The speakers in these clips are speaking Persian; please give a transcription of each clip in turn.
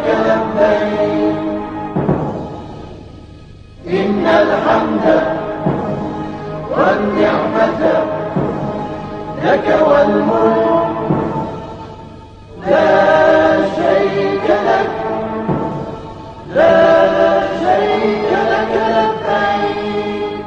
لبيك لبيك إن الحمد والنعمة لك والملك لا شريك لك لا شريك لك لبيك.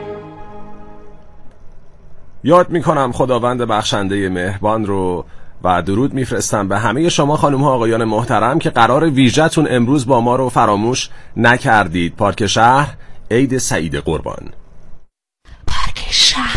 یاد میکنم خداوند بخشنده مهربان رو و درود میفرستم به همه شما خانم ها آقایان محترم که قرار ویژه‌تون امروز با ما رو فراموش نکردید. پارک شهر، عید سعید قربان. پارک شهر.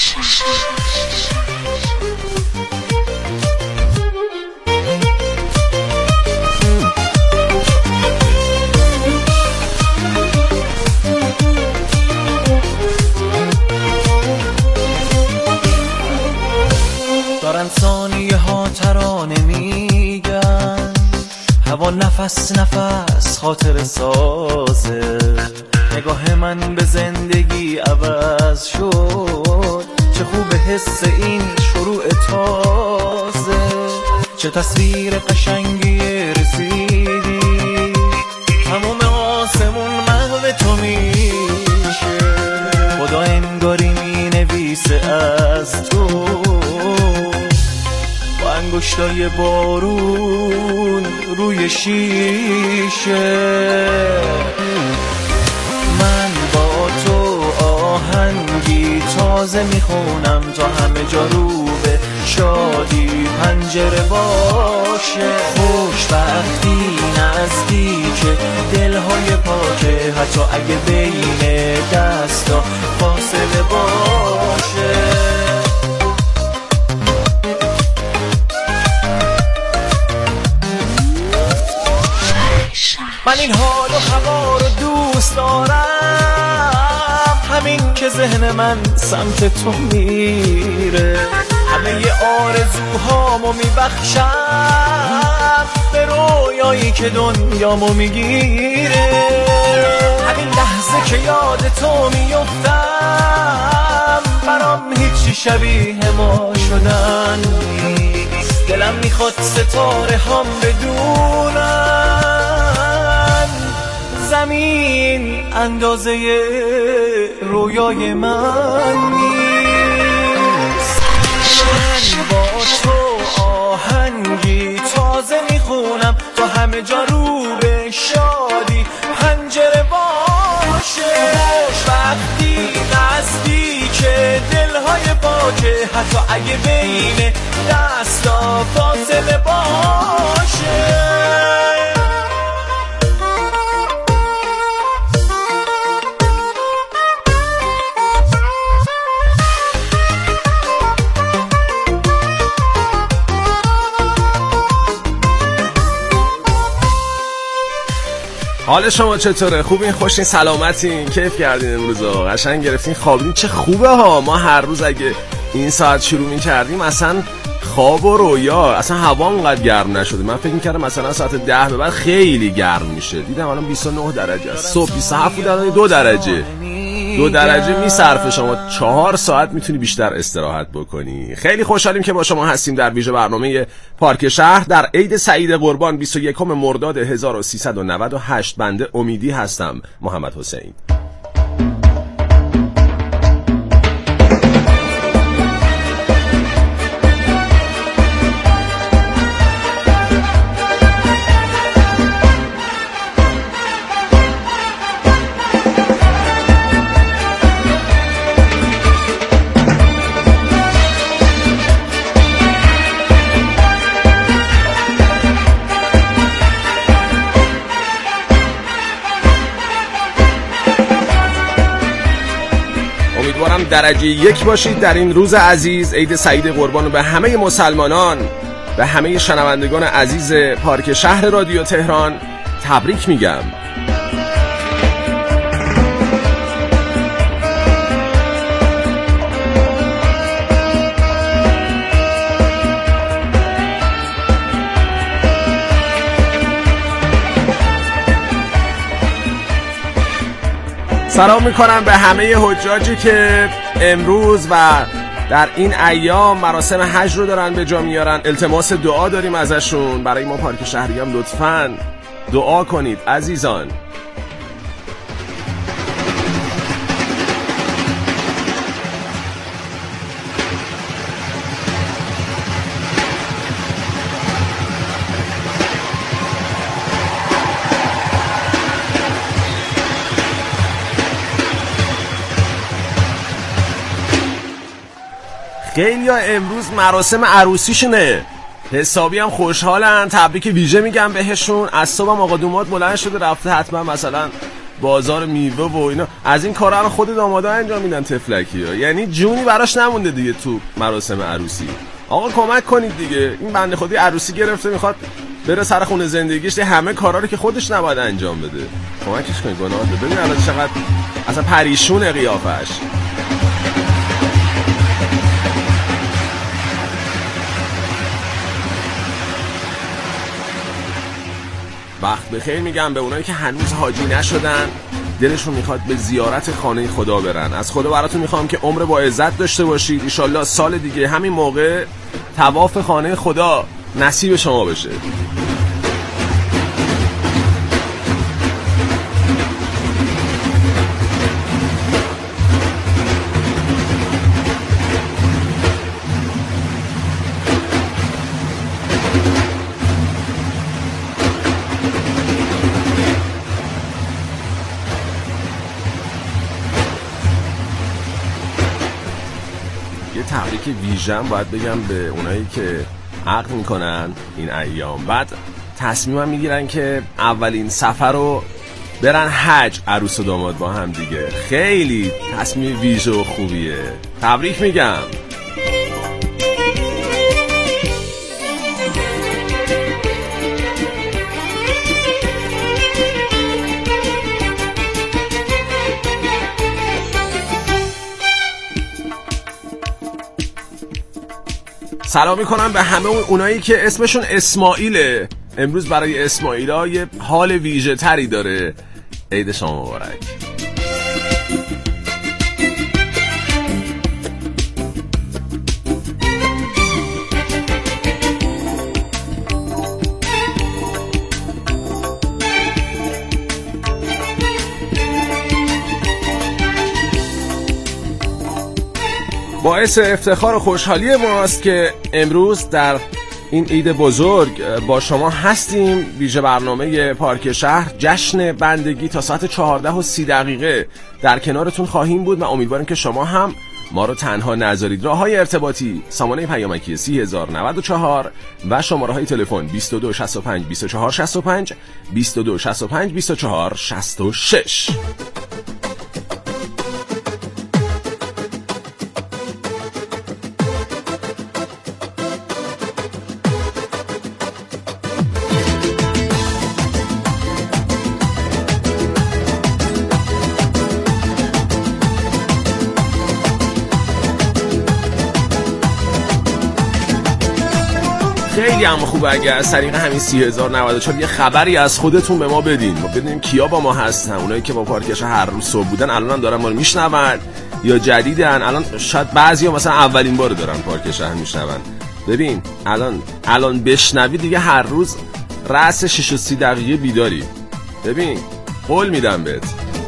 دارن ثانیه ها ترانه میگن، هوا نفس نفس خاطر سازه، نگاه من به زندگی عوض شد، چه خوب حس این شروع تازه، چه تصویر قشنگی رسیدی، تموم آسمون محو تو میشه، خدا انگاری می نویسه از تو با انگشتای بارون روی شیشه. من با تو آهنگی تازه میخونم تا همه جا رو به شادی پنجره باشه، خوشبختی نزدیکه دلهای پاکه، حتی اگه بین دستا فاصله باشه. من این حال و هوا رو دوست دارم، همین که ذهن من سمت تو میره، همه آرزوهامو میبخشم به رویایی که دنیامو میگیره، همین لحظه که یاد تو میفتم برام هیچی شبیه ما شدن نیست، دلم میخواد ستاره هم بدونم زمین اندازه رویای من نیست. من با تو آهنگی تازه میخونم تا همه جا رو به شادی پنجره باشه، وقتی نزدیکه دلهای پاکه، حتی اگه بین دستا فاصله باشه. حال شما چطوره؟ خوبین؟ خوشین؟ سلامتین؟ کیف کردین امروزا؟ قشنگ گرفتین؟ خوابین؟ چه خوبه ها. ما هر روز اگه این ساعت شروع می‌کردیم اصلا خواب و رویا، اصلا هوا اونقدر گرم نشده. من فکر می‌کردم مثلا ساعت 10 به بعد خیلی گرم میشه، دیدم الان 29 درجه است. صبح 27 بود، الان 2 درجه. 2 درجه میصرفه. شما 4 ساعت میتونی بیشتر استراحت بکنی. خیلی خوشحالیم که با شما هستیم در ویژه برنامه پارک شهر در عید سعید قربان 21 مرداد 1398. بنده امیدی هستم، محمد حسین. درجه 1 باشید در این روز عزیز، عید سعید قربان، و به همه مسلمانان، به همه شنوندگان عزیز پارک شهر رادیو تهران تبریک میگم. سلام میکنم به همه حجاجی که امروز و در این ایام مراسم حج رو دارن به جا میارن. التماس دعا داریم ازشون برای ما پارک شهری هم. لطفاً دعا کنید عزیزان. خیلی ها امروز مراسم عروسیشونه، حسابی هم خوشحالن، تبریک ویژه میگم بهشون. از صبح هم آقا دومات بلند شده رفته حتما مثلا بازار میوه و اینا، از این کارا رو خود دامادا انجام میدن تفلکی ها، یعنی جونی براش نمونده دیگه تو مراسم عروسی. آقا کمک کنید دیگه، این بنده خودی عروسی گرفته میخواد بره سر خونه زندگیش، همه کارا رو که خودش نباید انجام بده، کمکش کنید گناه ده. ببین الان چقدر اصلا پریشونه قیافش. وقت بخیر میگم به اونایی که هنوز حاجی نشدن، دلشون میخواد به زیارت خانه خدا برن. از خدا براتون میخوام که عمر با عزت داشته باشید، انشالله سال دیگه همین موقع طواف خانه خدا نصیب شما بشه. تبریک ویژن باید بگم به اونایی که عقد میکنن این ایام، بعد تصمیم میگیرن که اولین سفر رو برن حج، عروس و داماد با هم دیگه. خیلی تصمیم ویژه و خوبیه، تبریک میگم. سلام میکنم به همه اونایی که اسمشون اسماعیله. امروز برای اسماعیلا یه حال ویژه تری داره. عید شما مبارک. باعث افتخار و خوشحالی ماست که امروز در این عید بزرگ با شما هستیم. ویژه برنامه پارک شهر جشن بندگی تا ساعت 14:30 در کنارتون خواهیم بود و امیدواریم که شما هم ما رو تنها نذارید. راههای ارتباطی سامانه پیامکی 3094 و شماره های تلفن 22 65 24 65 22 65 24 66. خیلی هم خوبه اگه از طریق همین 30,094 یه خبری از خودتون به ما بدین، ما بدونیم کیا با ما هستن. اونایی که با پارکش هر روز صبح بودن الان هم دارن ما رو میشنون یا جدیدن، الان شاید بعضیا مثلا اولین بار دارن پارک شهر میشنون. ببین الان بشنوی دیگه هر روز رأس 6:30 بیداری. ببین قول میدم بهت.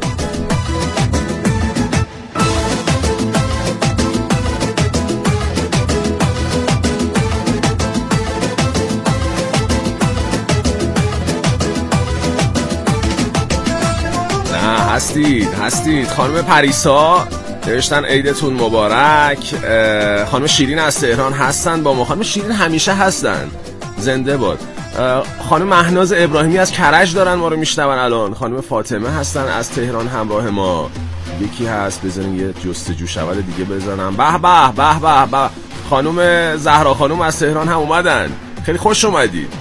هستید خانم پریسا نوشتن عیدتون مبارک. خانم شیرین از تهران هستن با ما. خانم شیرین همیشه هستن، زنده باد. خانم مهناز ابراهیمی از کرج دارن ما رو میشنون الان. خانم فاطمه هستن از تهران همراه ما. یکی هست بزنین یه جستجو شول دیگه بزنم. به خانم زهرا خانم از تهران هم اومدن، خیلی خوش اومدید.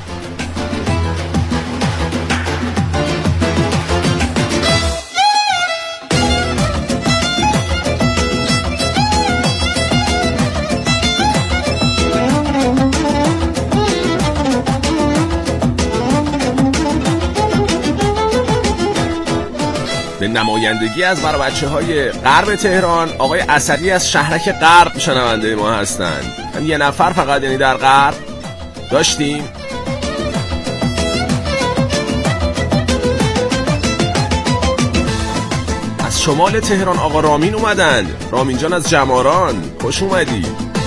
به نمایندگی از برای بچه‌های غرب تهران آقای اسدی از شهرک غرب شنونده ما هستن. هم یه نفر فقط یعنی در غرب داشتیم. شمال تهران آقا رامین اومدن. رامین جان از جماران، خوش اومدی.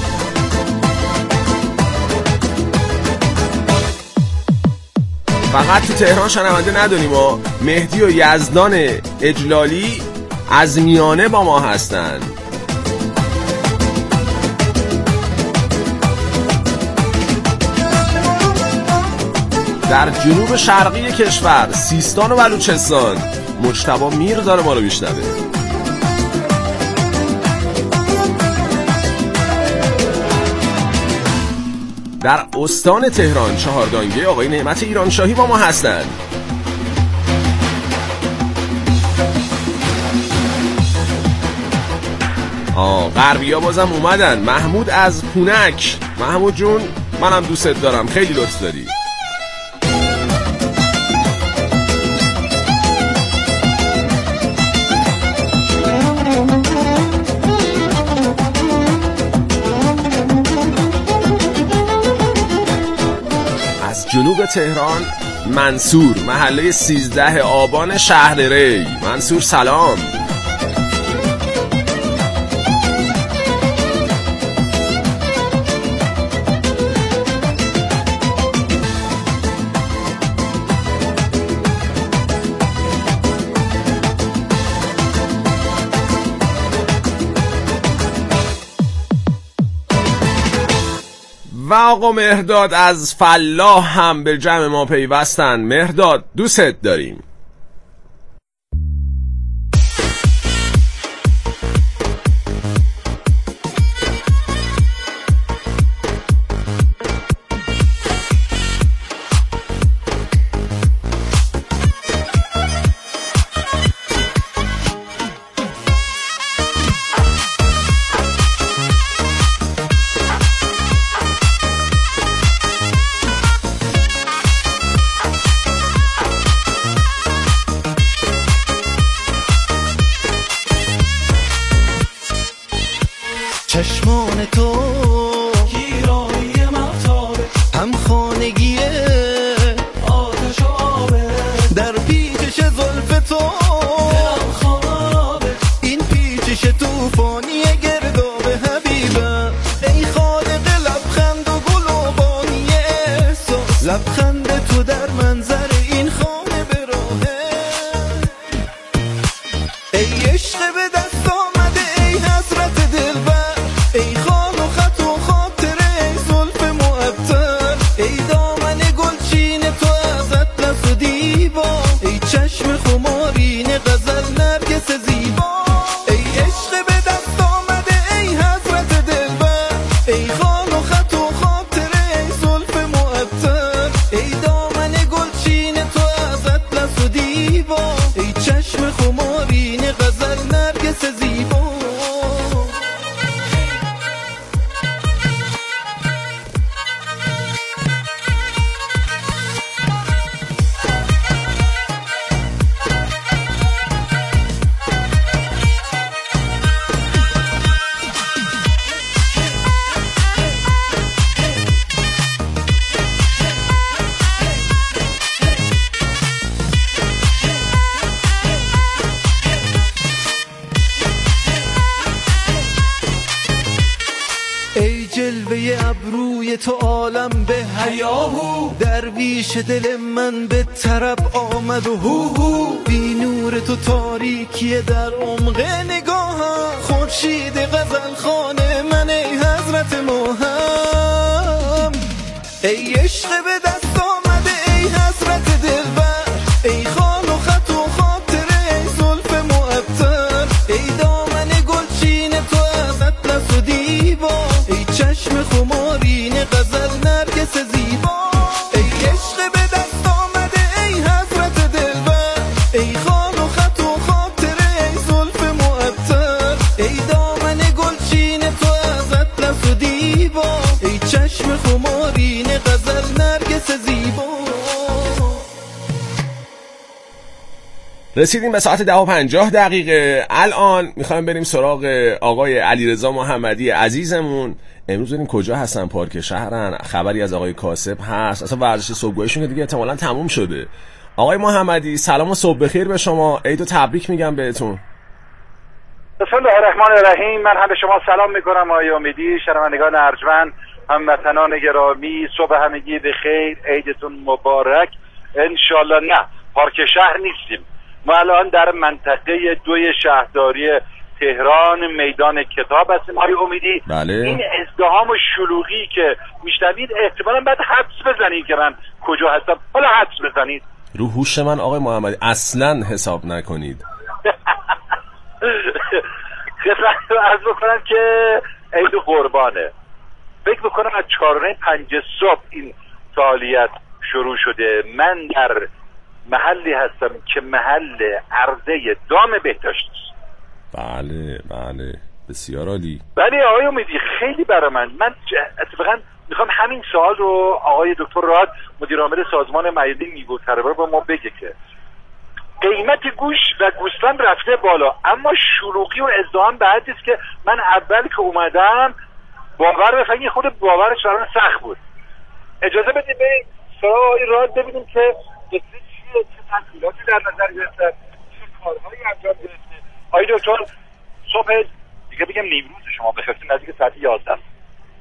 فقط تو تهران شنونده نداریم و مهدی و یزدان اجلالی از میانه با ما هستن. در جنوب شرقی کشور سیستان و بلوچستان مجتبی میر داره ما رو میشنوه. در استان تهران چهاردانگه آقای نعمت ایرانشاهی با ما هستن. غربیا بازم اومدن. محمود از پونک. محمود جون منم دوست دارم، خیلی لطف داری. جنوب تهران منصور، محله 13 آبان شهر ری. منصور سلام. و آقا مهرداد از فلاح هم به جمع ما پیوستن. مهرداد دوست داریم. چشمان تو گیرایی مفتابه، هم خانگیه آتش و آبه، در پیچش زلف تو دلم خرابه، این پیچش توفانی گردابه حبیبه، ای خالق لبخند و گل و بانی احساس، لبخند تو در منظر این خانه به راهه، ای عشق به دست آمده، ای حسرت دلبر، ای خان و خط و خاطره، ای زلف معطر، ای دامن گلچین تو از اطلس و دیبا، ای چشم خمارین غزل نرگس زیبا، ای عشق به دست آمده، ای حضرت دلبر، ای خان و خط و خاطره، ای زلف معطر، ای دامن گلچین تو از اطلس و دیبا، ای چشم خمارین غزل نرگس زیبا. ای جلوه ابروی تو عالم به هیاهو، درویش دل من به طرب آمد و هو، بی نور تو تاریکی در عمق نگاهم، خورشید غزل خانه من ای حضرت ماهم، ای عشق به دست آمده، ای حضرت دلبر، ای خان و خط و خاطره، ای زلف معطر، ای دامن گلچین تو از اطلس و دیبا، ای چشم خمارین غزل نرگس زیبا، ای عشق به دست آمده، ای حضرت دلبر، ای خان و خط و خاطره، ای زلف معطر، ای دامن گلچین تو از اطلس و دیبا، ای چشم خمارین غزل نرگس زیبا. رسیدیم به ساعت 10:50. الان میخوایم بریم سراغ آقای علیرضا محمدی عزیزمون. امروز بریم کجا هستن؟ پارک شهرن. خبری از آقای کاسب هست؟ اصلا ورزش صبحگاهیشون که دیگه احتمالاً تموم شده. آقای محمدی سلام و صبح بخیر به شما. عید و تبریک میگم بهتون. بسم الله الرحمن الرحیم. من هم به شما سلام میکنم آقای امیدی، شنوندگان ارجمند، هموطنان گرامی، صبح همگی بخیر، عیدتون مبارک انشالله. نه، پارک شهر نیستیم، ما الان در منطقه 2 شهرداری تهران، میدان کتاب هستیم آقای امیدی. بله. این ازدحام و شلوغی که میشنوید احتمالاً باید حدس بزنید که من کجا هستم. حالا حدس بزنید. رو هوش من آقای محمدی اصلا حساب نکنید. خدمت عرض بکنم که عید قربانه. فکر بکنم از 4-5 صبح این فعالیت شروع شده. من در محلی هستم که محل عرضه دام بهداشت است. بله بله، بسیار عالی. بله آقای امیدی، خیلی برای من اتفاقا میخوام همین سوال رو آقای دکتر راد مدیر عامل سازمان میادین میگوتره با ما بگه که قیمت گوش و گوسفند رفته بالا، اما شلوغی و ازدحام به حدی است که من اول که اومدم باور بفرمایید خود باورش برام سخت بود. اجازه بدید بریم سراغ آقای راد ببینیم که چه تحصیلاتی در نظر گرفته، چه کارهایی انجام گرفته. آقای دکتر صبح دیگه بگم نیمروز شما بخواستیم نزدیک ساعت 11 است.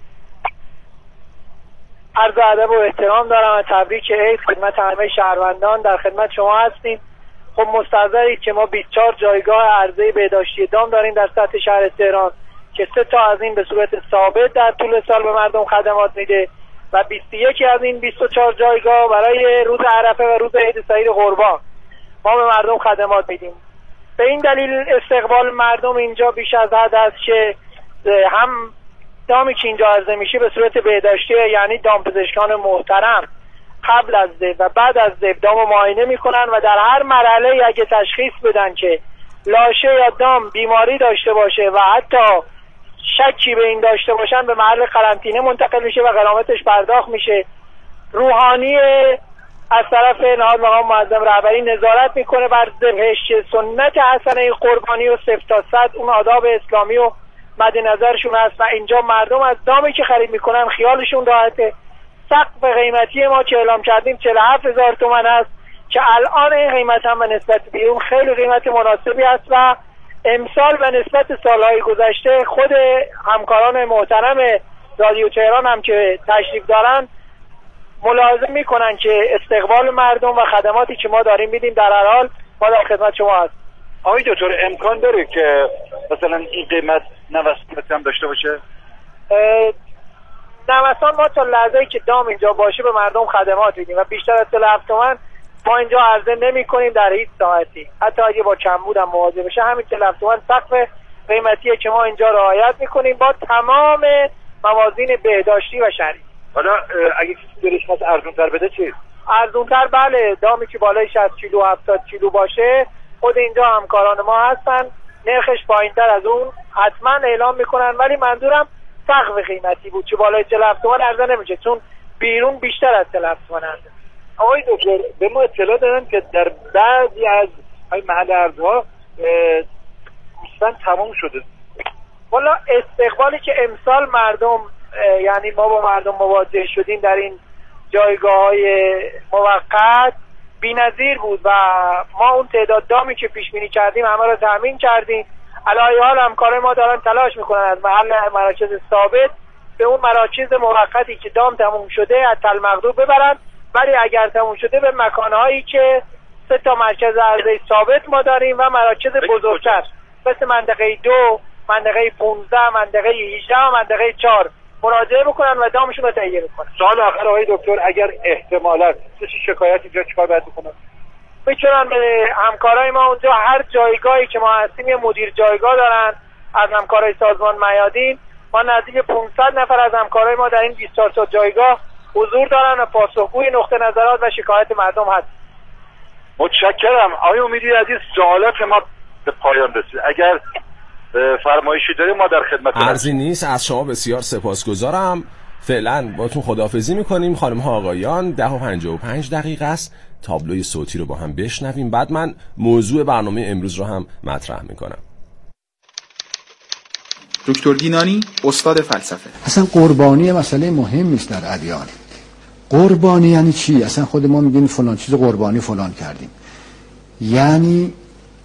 عرض ادب و احترام دارم و تبریک عید خدمت همه شهروندان. در خدمت شما هستیم. خب مستحضرید که ما 24 جایگاه عرضه بهداشتی دام داریم در سطح شهر تهران که 3 تا از این به صورت ثابت در طول سال به مردم خدمات میده و 21 از این 24 جایگاه برای روز عرفه و روز عید سعید قربان ما به مردم خدمات میدیم. به این دلیل استقبال مردم اینجا بیش از حد است که هم دامی که اینجا عرضه میشه به صورت بهداشتی، یعنی دامپزشکان محترم قبل از ذبح و بعد از ذبح دامو معاینه میکنن و در هر مرحله اگه تشخیص بدن که لاشه یا دام بیماری داشته باشه و حتی شکی به این داشته باشن به محل قرنطینه منتقل میشه و غرامتش پرداخت میشه. روحانی از طرف نهاد مقام معظم رهبری نظارت میکنه بر ذبحش، سنت حسنه قربانی و 0 تا 100 اون آداب اسلامی و مد نظرشون هست و اینجا مردم از دامی که خرید میکنن خیالشون راحته. سقف قیمتی ما که اعلام کردیم 47,000 تومان است که الان این قیمت هم به نسبت بیرون خیلی قیمت مناسبی است و امسال به نسبت سالهای گذشته خود همکاران محترم رادیو تهران هم که تشریف دارن ملاحظه میکنن که استقبال مردم و خدماتی که ما داریم میدیم در هر حال ما در خدمت شما هست. آقای دکتر امکان داره که مثلا این قیمت نوسان هم داشته باشه؟ نوسان ما تا لحظه‌ای که دام اینجا باشه به مردم خدمات میدیم و بیشتر از 47 تومن ما اینجا عرضه نمی کنیم در هیچ ساعتی. حتی اگه با کمبود هم مواجه بشه همین 47 تومن سقف قیمتیه که ما اینجا رعایت میکنیم با تمام موازین بهداشتی و شرعی. حالا اگه کسی دلش خواست ارزون‌تر بده چی؟ ارزون‌تر بله، دامی که بالای 60 کیلو 70 کیلو باشه خود اینجا همکاران ما هستن، نرخش پایین‌تر از اون حتما اعلام میکنن، ولی منظورم سقف قیمتی بود که بالای 47 تومن عرضه نمیشه چون بیرون بیشتر از 47 تومن عرضه. آقای دکتر به ما اطلاع دادن که در بعضی از محل ارزها گوسفند تمام شده. والا استقبالی که امسال مردم یعنی ما با مردم مواجه شدیم در این جایگاه‌های موقت بی‌نظیر بود و ما اون تعداد دامی که پیش بینی کردیم همه رو تامین کردیم. علاوه حال همکارای ما دارن تلاش میکنن از محل مراکز ثابت به اون مراکز موقتی که دام تموم شده از تل مقدور ببرن، ولی اگر تموم شده به مکانهایی که 3 تا مرکز عرضه ثابت ما داریم و مراکز بزرگتر مثل منطقه 2، منطقه 15، منطقه 18 و منطقه 4 مراجعه بکنن و دامشون رو تهیه بکنن. سوال آخر آقای دکتر، اگر احتمالاً کسی شکایتی اینجا چیکار باید بکنن؟ میتونن به همکارای ما اونجا هر جایگاهی که ما هستیم یه مدیر جایگاه دارن از همکارای سازمان میادین. ما نزدیک 500 نفر از همکارای ما در این 24 تا جایگاه حضور دارن و پاسخگوی نقطه نظرات و شکایت مردم هست. متشکرم. آقای امیدی عزیز سوالات ما به پایان رسید. اگر فرمایشی داریم ما در خدمت عرضی نیست. از شما بسیار سپاسگزارم. فعلا باتون خداحافظی میکنیم. خانم ها آقایان 10:55 است. تابلوی صوتی رو با هم بشنویم، بعد من موضوع برنامه امروز رو هم مطرح میکنم. دکتر گینانی استاد فلسفه. اصلا قربانی مسئله مهم نیست در ادیان. قربانی یعنی چی؟ اصلا خود ما میگیم فلان چیز قربانی فلان کردیم، یعنی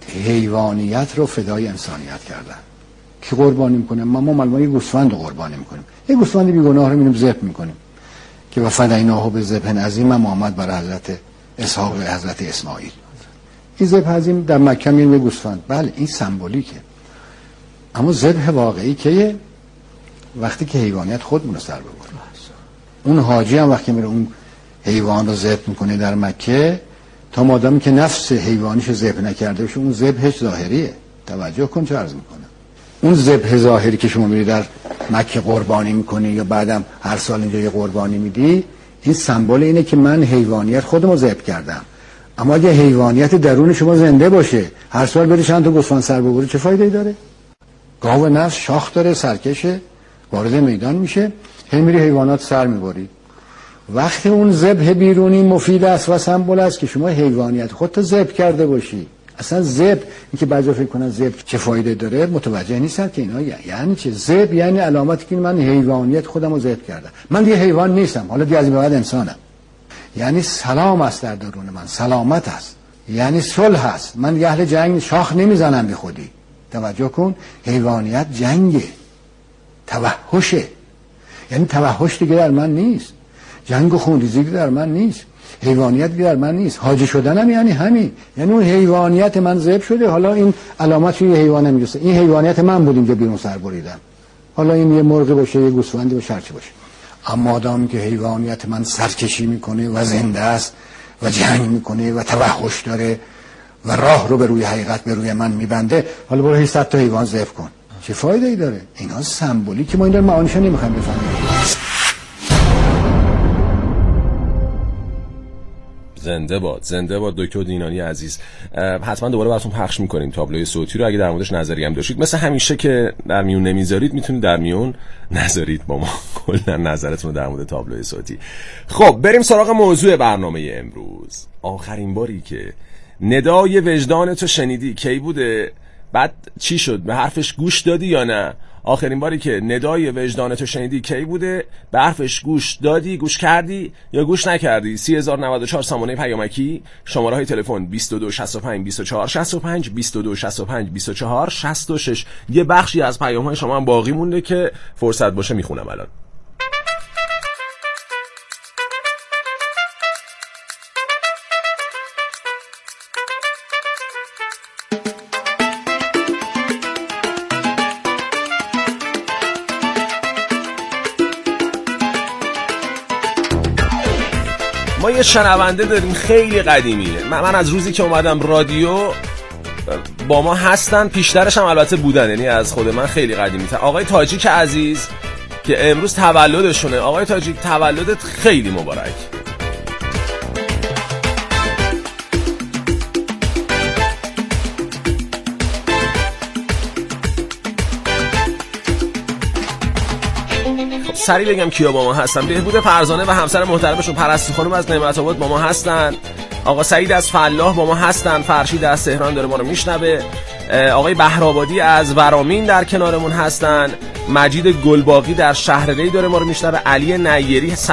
حیوانیت رو فدای انسانیت کردن. کی قربانی میکنه؟ ما معلومه یه گوسفند رو قربانی میکنیم. یه گوسفند بیگناه رو میریم ذبح میکنیم که و فدیناه به ذبح عظیم محمد بر حضرت اسحاق و حضرت اسماعیل. این ذبح عظیم در مکه میریم یه گوسفند. بله این سمبولیکه. اما ذبح واقعی که وقتی که حیوانیت خودمون رو سر ببره. اون حاجی هم وقتی میره اون حیوان رو ذبح میکنه در مکه، تا مادامی که نفس حیوانیش ذبح نکرده باشه اون ذبحش ظاهریه. توجه کن چه عرض میکنه. اون ذبح ظاهری که شما میری در مکه قربانی میکنی یا بعدم هر سال اینجا یه قربانی میدی، این سمبل اینه که من حیوانیت خودم رو ذبح کردم. اما اگه حیوانیت درون شما زنده باشه، هر سال بری چند تا گوسفند سر ببری، چه فایده‌ای داره؟ گاو نفس شاخ داره، سرکشه، وارد میدان میشه، هی میری حیوانات سر میبری. وقتی اون ذبح بیرونی مفید است و سمبل است که شما حیوانیت خودت ذبح کرده باشی. اصلا ذبح، اینکه بعضی فکر کنن ذبح چه فایده داره، متوجه نیستن که اینا یعنی چه. ذبح یعنی علامتی که من حیوانیت خودم رو ذبح کردم. من دیگه حیوان نیستم، حالا دیگه از این بعد انسانم. یعنی سلام است در درون من، سلامت است، یعنی صلح است. من دیگه اهل جنگ شاخ نمیزنم بی خودی. توجه کن، حیوانیت جنگه، توحشه. یعنی توحش دیگه در من نیست، جنگ و خونریزی در من نیست، حیوانیت دیگه در من نیست. حاجی شدنم یعنی همین، یعنی اون حیوانیت من ذبح شده، حالا این علامت یه حیوان نمیرسه. این حیوانیت من بود اینجا بیرون سر بریدم، حالا این یه مرغ باشه، یه گوسفندی باشه، هر چی باشه. اما آدمی که حیوانیت من سرکشی میکنه و زنده است و جنگ میکنه و توحش داره و راه رو به روی حقیقت به روی من میبنده، حالا برو 100 تا حیوان ذبح کن، چه فایده ای داره؟ اینا سمبولی که ما این در معانیش نمیخوایم بفهمیم. زنده باد دکتر دینانی عزیز. حتما دوباره براتون پخش میکنیم تابلوی صوتی رو، اگه در موردش نظری هم داشتید. مثل همیشه که در میون نمیذارید، میتونید در میون نذارید با ما کلا نظرتون رو در مورد تابلوی صوتی. خب بریم سراغ موضوع برنامه امروز. آخرین باری که ندای وجدان تو شنیدی کی بوده؟ بعد چی شد؟ به حرفش گوش دادی یا نه؟ آخرین باری که ندای وجدان تو شنیدی کی بوده؟ به حرفش گوش دادی، گوش کردی یا گوش نکردی؟ 3094 سامانه پیامکی، شماره های تلفن 22 65 24 65 22 65 24 66. یه بخشی از پیام های شما هم باقی مونده که فرصت باشه میخونم الان. ما یه شنونده داریم خیلی قدیمیه. من از روزی که اومدم رادیو با ما هستن، پیشترش هم البته بودن، یعنی از خود من خیلی قدیمی تر. آقای تاجیک عزیز که امروز تولدشونه. آقای تاجیک تولدت خیلی مبارک. سریع بگم کیا با ما هستن. بهبود فرزانه و همسر محترمشون پرستی خانم از نعمت آباد با ما هستن. آقا سعید از فلاح با ما هستن. فرشید از تهران داره ما رو میشنوه. آقای بهرآبادی از ورامین در کنارمون هستن. مجید گلباقی در شهر ری داره ما رو میشنوه. علی نیری